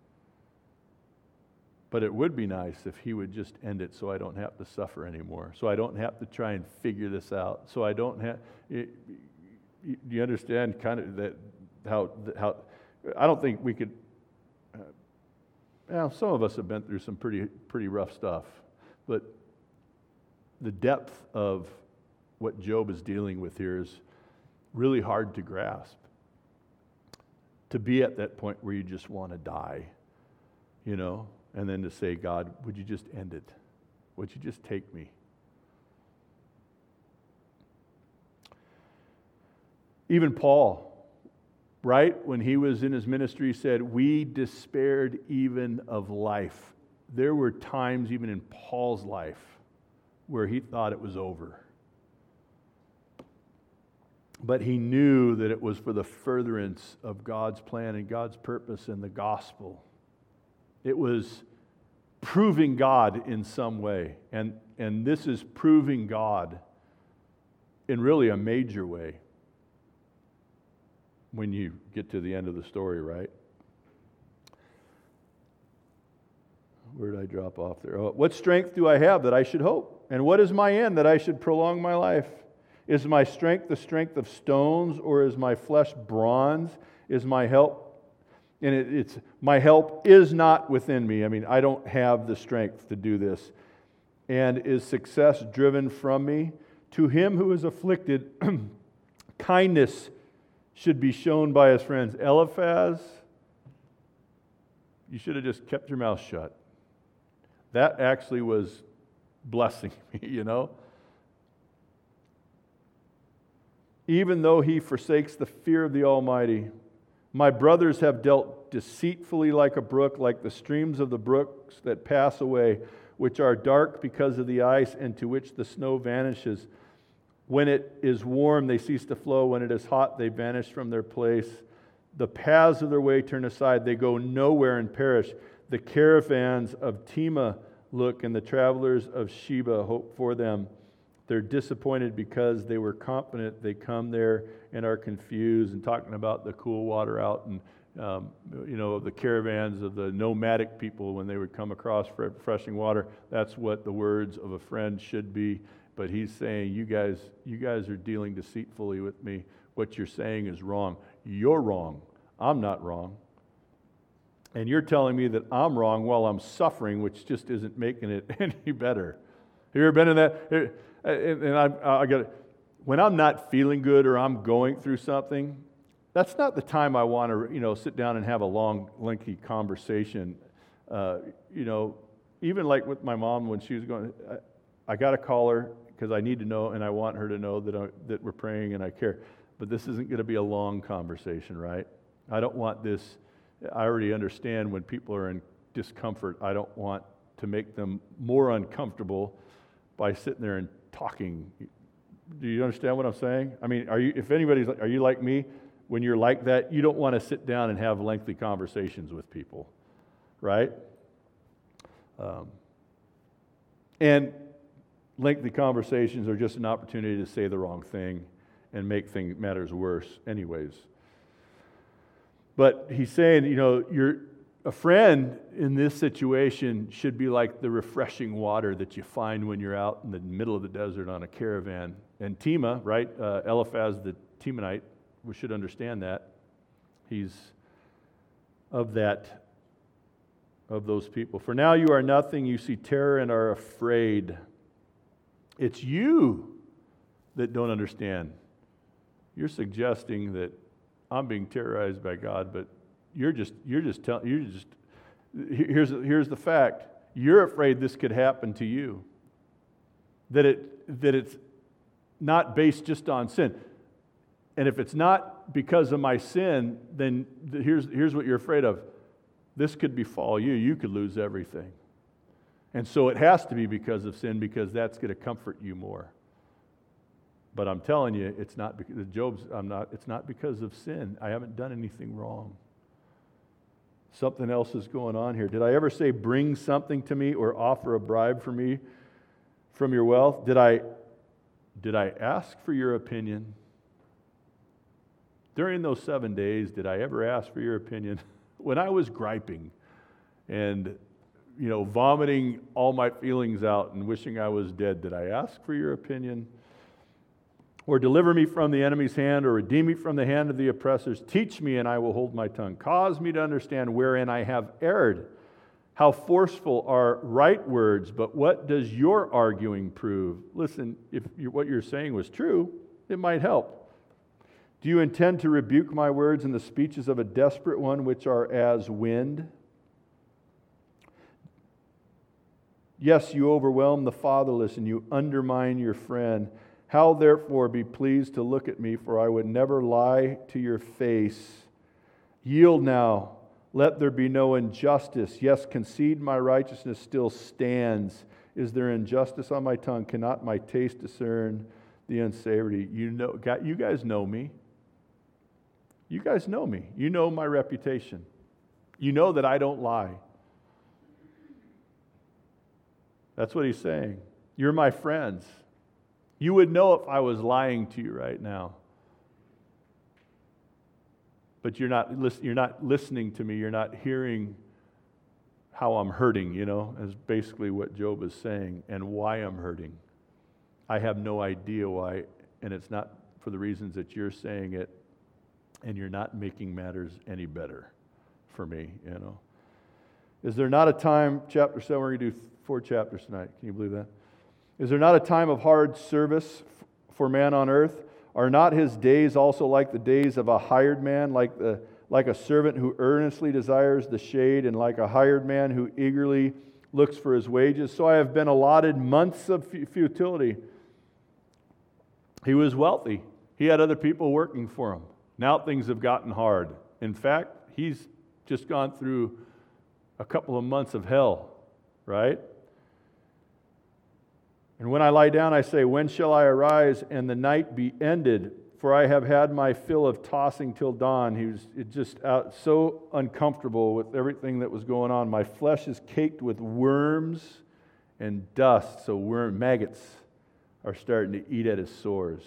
But it would be nice if he would just end it so I don't have to suffer anymore, so I don't have to try and figure this out, so I don't have... Do you understand kind of that how... how I don't think we could... Uh, well, some of us have been through some pretty pretty rough stuff, but the depth of what Job is dealing with here is really hard to grasp. To be at that point where you just want to die, you know, and then to say, God, would you just end it? Would you just take me? Even Paul, right, when he was in his ministry, said, we despaired even of life. There were times even in Paul's life where he thought it was over. But he knew that it was for the furtherance of God's plan and God's purpose in the gospel. It was proving God in some way. And, and this is proving God in really a major way when you get to the end of the story, right? Where did I drop off there? Oh, what strength do I have that I should hope? And what is my end that I should prolong my life? Is my strength the strength of stones, or is my flesh bronze? Is my help, and it, it's my help is not within me. I mean, I don't have the strength to do this. And is success driven from me? To him who is afflicted, kindness should be shown by his friends. Eliphaz, you should have just kept your mouth shut. That actually was blessing me, you know. Even though he forsakes the fear of the Almighty, my brothers have dealt deceitfully like a brook, like the streams of the brooks that pass away, which are dark because of the ice, and to which the snow vanishes. When it is warm, they cease to flow. When it is hot, they vanish from their place. The paths of their way turn aside. They go nowhere and perish. The caravans of Tema look, and the travelers of Sheba hope for them. They're disappointed because they were confident. They come there and are confused, and talking about the cool water out, and um, you know, the caravans of the nomadic people when they would come across refreshing water. That's what the words of a friend should be. But he's saying, you guys, you guys are dealing deceitfully with me. What you're saying is wrong. You're wrong. I'm not wrong. And you're telling me that I'm wrong while I'm suffering, which just isn't making it any better. Have you ever been in that? And, and I, I got when I'm not feeling good or I'm going through something, that's not the time I want to, you know, sit down and have a long, lengthy conversation. Uh, you know, even like with my mom when she was going, I, I got to call her because I need to know and I want her to know that I, that we're praying and I care. But this isn't going to be a long conversation, right? I don't want this. I already understand when people are in discomfort. I don't want to make them more uncomfortable by sitting there and talking. Do you understand what I'm saying? I mean, are you? If anybody's, are you like me? When you're like that, you don't want to sit down and have lengthy conversations with people, right? Um, and lengthy conversations are just an opportunity to say the wrong thing and make things matters worse, anyways. But he's saying, you know, you're a friend in this situation should be like the refreshing water that you find when you're out in the middle of the desert on a caravan. And Tema, right? Uh, Eliphaz the Temanite, we should understand that. He's of that, of those people. For now you are nothing, you see terror and are afraid. It's you that don't understand. You're suggesting that I'm being terrorized by God, but you're just you're just telling you're just here's here's the fact. You're afraid this could happen to you. That it that it's not based just on sin. And if it's not because of my sin, then here's here's what you're afraid of. This could befall you. You could lose everything. And so it has to be because of sin, because that's going to comfort you more. But I'm telling you, it's not because Job's. I'm not. It's not because of sin. I haven't done anything wrong. Something else is going on here. Did I ever say, "Bring something to me," or offer a bribe for me from your wealth? Did I? Did I ask for your opinion during those seven days? Did I ever ask for your opinion when I was griping and, you know, vomiting all my feelings out and wishing I was dead? Did I ask for your opinion? Or deliver me from the enemy's hand, or redeem me from the hand of the oppressors. Teach me, and I will hold my tongue. Cause me to understand wherein I have erred. How forceful are right words, but what does your arguing prove? Listen, if you, what you're saying was true, it might help. Do you intend to rebuke my words in the speeches of a desperate one, which are as wind? Yes, you overwhelm the fatherless, and you undermine your friend. How therefore be pleased to look at me, for I would never lie to your face. Yield now, let there be no injustice. Yes, concede my righteousness still stands. Is there injustice on my tongue? Cannot my taste discern the unsavory? You know, you guys know me. You guys know me. You know my reputation. You know that I don't lie. That's what he's saying. You're my friends. You would know if I was lying to you right now. But you're not, you're not listening to me. You're not hearing how I'm hurting, you know, is basically what Job is saying, and why I'm hurting. I have no idea why, and it's not for the reasons that you're saying it, and you're not making matters any better for me, you know. Is there not a time, chapter seven, we're going to do four chapters tonight. Can you believe that? Is there not a time of hard service for man on earth? Are not his days also like the days of a hired man, like the like a servant who earnestly desires the shade, and like a hired man who eagerly looks for his wages? So I have been allotted months of futility. He was wealthy. He had other people working for him. Now things have gotten hard. In fact, he's just gone through a couple of months of hell, right? And when I lie down, I say, when shall I arise and the night be ended? For I have had my fill of tossing till dawn. He was just out so uncomfortable with everything that was going on. My flesh is caked with worms and dust. So worm maggots are starting to eat at his sores.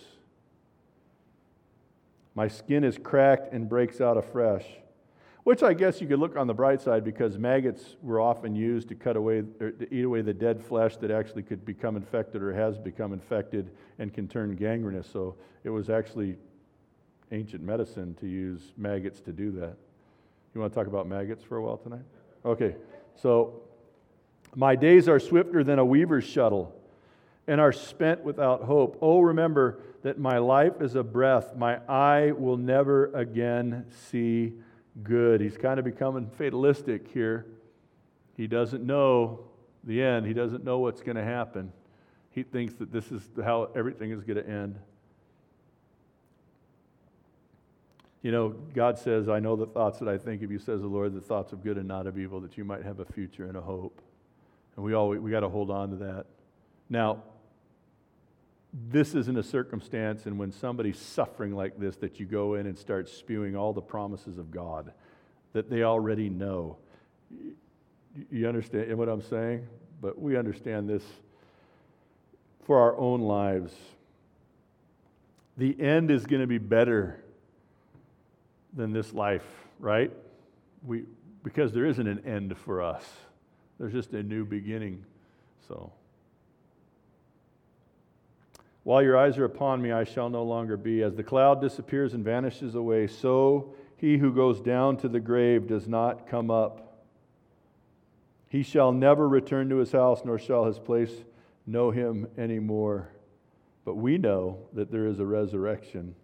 My skin is cracked and breaks out afresh. Which I guess you could look on the bright side, because maggots were often used to cut away or to eat away the dead flesh that actually could become infected or has become infected and can turn gangrenous. So it was actually ancient medicine to use maggots to do that. You want to talk about maggots for a while tonight? Okay. So my days are swifter than a weaver's shuttle. and are spent without hope. Oh, remember that my life is a breath. My eye will never again see good. He's kind of becoming fatalistic here. He doesn't know the end. He doesn't know what's going to happen. He thinks that this is how everything is going to end. You know, God says, I know the thoughts that I think of you, says the Lord, the thoughts of good and not of evil, that you might have a future and a hope. And we all we got to hold on to that. Now, this isn't a circumstance, and when somebody's suffering like this, that you go in and start spewing all the promises of God that they already know. You understand what I'm saying? But we understand this for our own lives. The end is going to be better than this life, right? We because there isn't an end for us. There's just a new beginning. So, while your eyes are upon me, I shall no longer be. As the cloud disappears and vanishes away, so he who goes down to the grave does not come up. He shall never return to his house, nor shall his place know him anymore. But we know that there is a resurrection.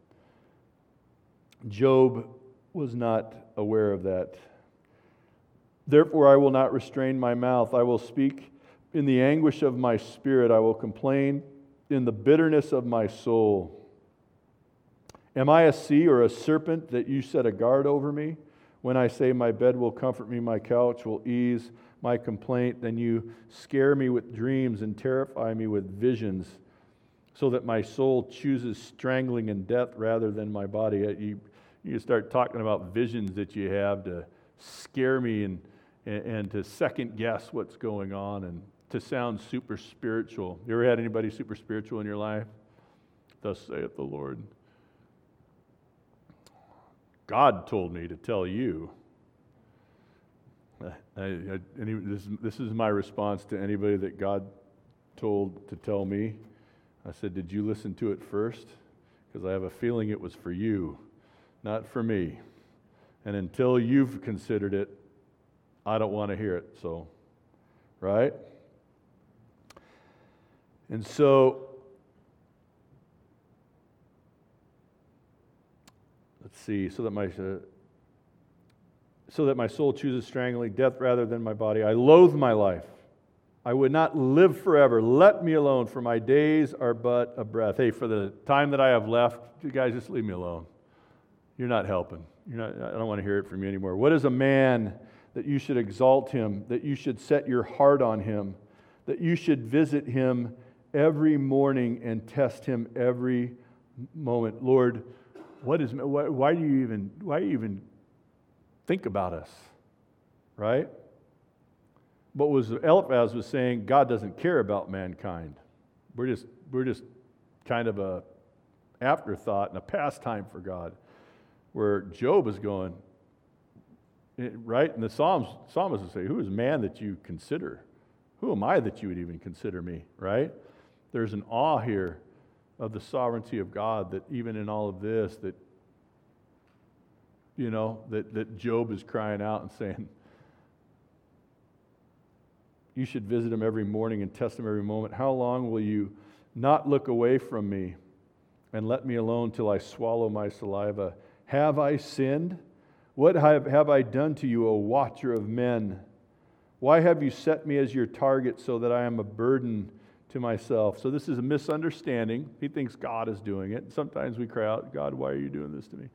Job was not aware of that. Therefore I will not restrain my mouth. I will speak in the anguish of my spirit. I will complain in the bitterness of my soul. Am I a sea or a serpent that you set a guard over me? When I say my bed will comfort me, my couch will ease my complaint, then you scare me with dreams and terrify me with visions, so that my soul chooses strangling and death rather than my body. You, you start talking about visions that you have to scare me and, and, and to second guess what's going on and to sound super spiritual. You ever had anybody super spiritual in your life? Thus saith the Lord. God told me to tell you. I, I, any, this, this is my response to anybody that God told to tell me. I said, did you listen to it first? Because I have a feeling it was for you, not for me. And until you've considered it, I don't want to hear it. So, right? And so, let's see, so that my uh, so that my soul chooses strangling death rather than my body. I loathe my life. I would not live forever. Let me alone, for my days are but a breath. Hey, for the time that I have left, you guys just leave me alone. You're not helping. You're not, I don't want to hear it from you anymore. What is a man that you should exalt him, that you should set your heart on him, that you should visit him every morning and test him every moment? Lord, what is why, why do you even why do you even think about us? Right? But was Eliphaz was saying, God doesn't care about mankind. We're just we're just kind of a afterthought and a pastime for God. Where Job is going, right? And the Psalms psalmist would say, who is man that you consider? Who am I that you would even consider me? Right? There's an awe here of the sovereignty of God, that even in all of this, that you know, that, that Job is crying out and saying, you should visit him every morning and test him every moment. How long will you not look away from me and let me alone till I swallow my saliva? Have I sinned? What have, have I done to you, O watcher of men? Why have you set me as your target so that I am a burden to myself? So this is a misunderstanding. He thinks God is doing it. Sometimes we cry out, God, why are you doing this to me?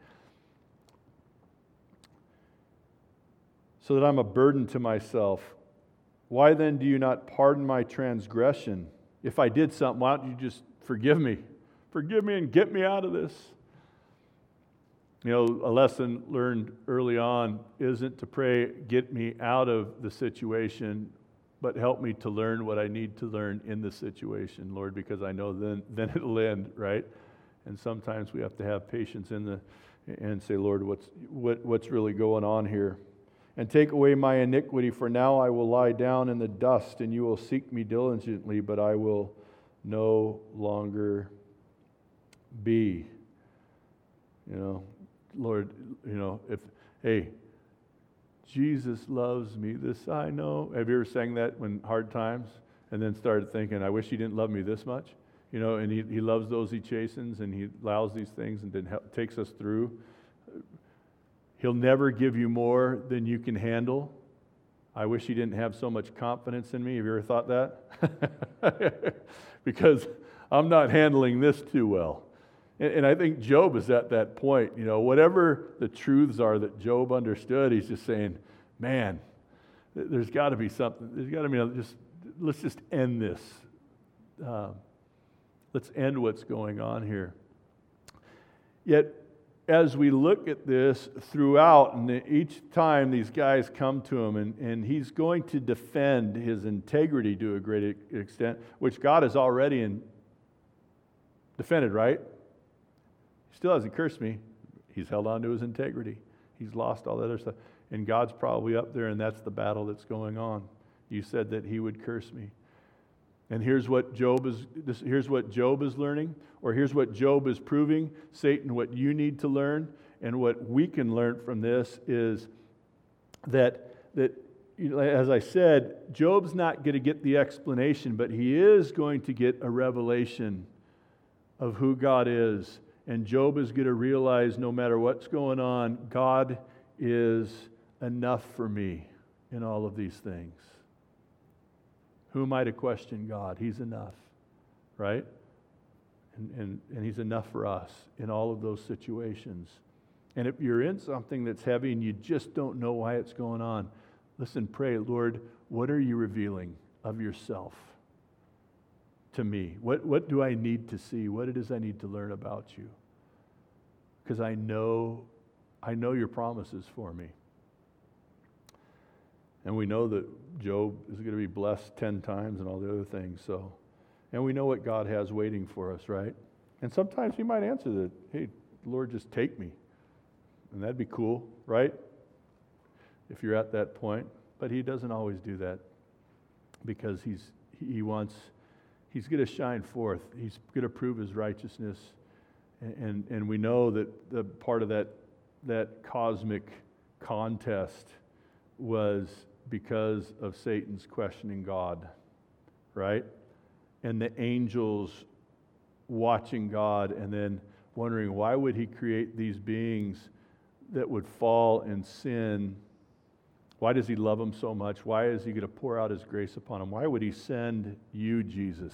So that I'm a burden to myself. Why then do you not pardon my transgression? If I did something, why don't you just forgive me? Forgive me and get me out of this. You know, a lesson learned early on isn't to pray, get me out of the situation, but help me to learn what I need to learn in the situation, Lord, because I know then, then it'll end, right? And sometimes we have to have patience in the and say, Lord, what's what, what's really going on here? And take away my iniquity, for now I will lie down in the dust, and you will seek me diligently, but I will no longer be. You know, Lord, you know, if, hey, Jesus loves me, this I know. Have you ever sang that when hard times? and then started thinking, I wish he didn't love me this much. You know, and he, he loves those he chastens, and he allows these things and then help, takes us through. He'll never give you more than you can handle. I wish he didn't have so much confidence in me. Have you ever thought that? Because I'm not handling this too well. And, and I think Job is at that point. You know, whatever the truths are that Job understood, he's just saying, man, there's got to be something. There's got to be, just, let's just end this. Uh, let's end what's going on here. Yet, as we look at this throughout, and each time these guys come to him, and, and he's going to defend his integrity to a great extent, which God has already in, defended, right? He still hasn't cursed me. He's held on to his integrity. He's lost all that other stuff. And God's probably up there, and that's the battle that's going on. You said that he would curse me. And here's what Job is this, here's what Job is learning, or here's what Job is proving. Satan, what you need to learn, and what we can learn from this is that that you know, as I said, Job's not going to get the explanation, but he is going to get a revelation of who God is. And Job is going to realize no matter what's going on, God is enough for me in all of these things. Who am I to question God? He's enough, right? And, and, and He's enough for us in all of those situations. And if you're in something that's heavy and you just don't know why it's going on, listen, pray, Lord, what are you revealing of yourself to me? What, what do I need to see? What it is I need to learn about you? Because I know, I know your promises for me. And we know that Job is going to be blessed ten times and all the other things. So, and we know what God has waiting for us, right? And sometimes He might answer that, hey, Lord, just take me. And that'd be cool, right? If you're at that point. But He doesn't always do that, because He's He wants, He's going to shine forth. He's going to prove His righteousness. And, and, and we know that the part of that, that cosmic contest was because of Satan's questioning God, right? And the angels watching God and then wondering, why would He create these beings that would fall in sin? Why does He love them so much? Why is He going to pour out His grace upon them? Why would He send you, Jesus,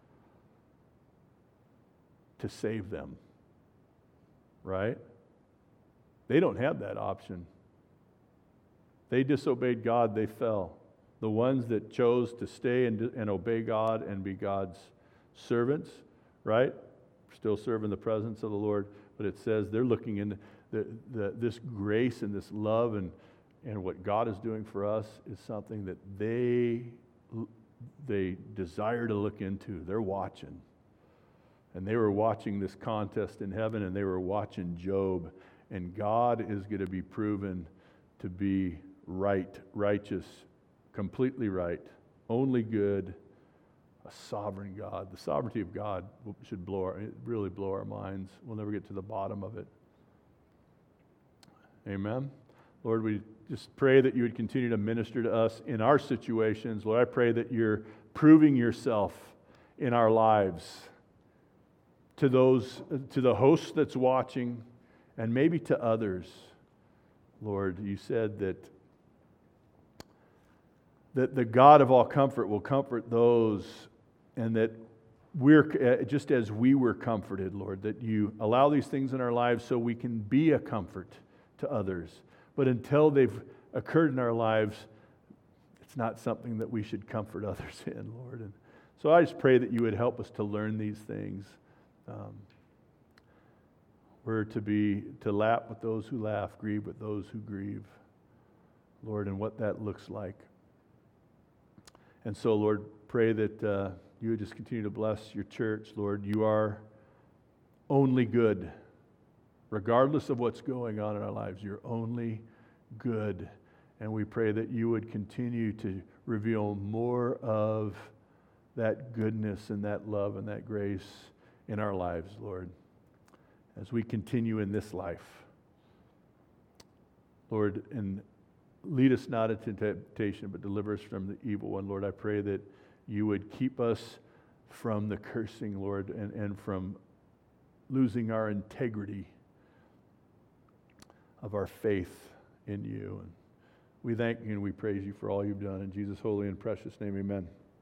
to save them? Right? They don't have that option. They disobeyed God, they fell. The ones that chose to stay and, and obey God and be God's servants, right? Still serving the presence of the Lord, but it says they're looking into the, the, this grace and this love, and, and what God is doing for us is something that they, they desire to look into. They're watching. And they were watching this contest in heaven, and they were watching Job. And God is going to be proven to be right, righteous, completely right, only good, a sovereign God. The sovereignty of God should blow our, really blow our minds. We'll never get to the bottom of it. Amen. Lord, we just pray that you would continue to minister to us in our situations. Lord, I pray that you're proving yourself in our lives to those, to the host that's watching, and maybe to others. Lord, you said that that the God of all comfort will comfort those, and that we're, just as we were comforted, Lord, that you allow these things in our lives so we can be a comfort to others. But until they've occurred in our lives, it's not something that we should comfort others in, Lord. And so I just pray that you would help us to learn these things. Um, we're to be, to laugh with those who laugh, grieve with those who grieve, Lord, and what that looks like. And so, Lord, pray that uh, you would just continue to bless your church, Lord. You are only good. Regardless of what's going on in our lives, you're only good. And we pray that you would continue to reveal more of that goodness and that love and that grace in our lives, Lord, as we continue in this life. Lord, and lead us not into temptation, but deliver us from the evil one. Lord, I pray that you would keep us from the cursing, Lord, and, and from losing our integrity of our faith in you. And we thank you and we praise you for all you've done. In Jesus' holy and precious name, amen.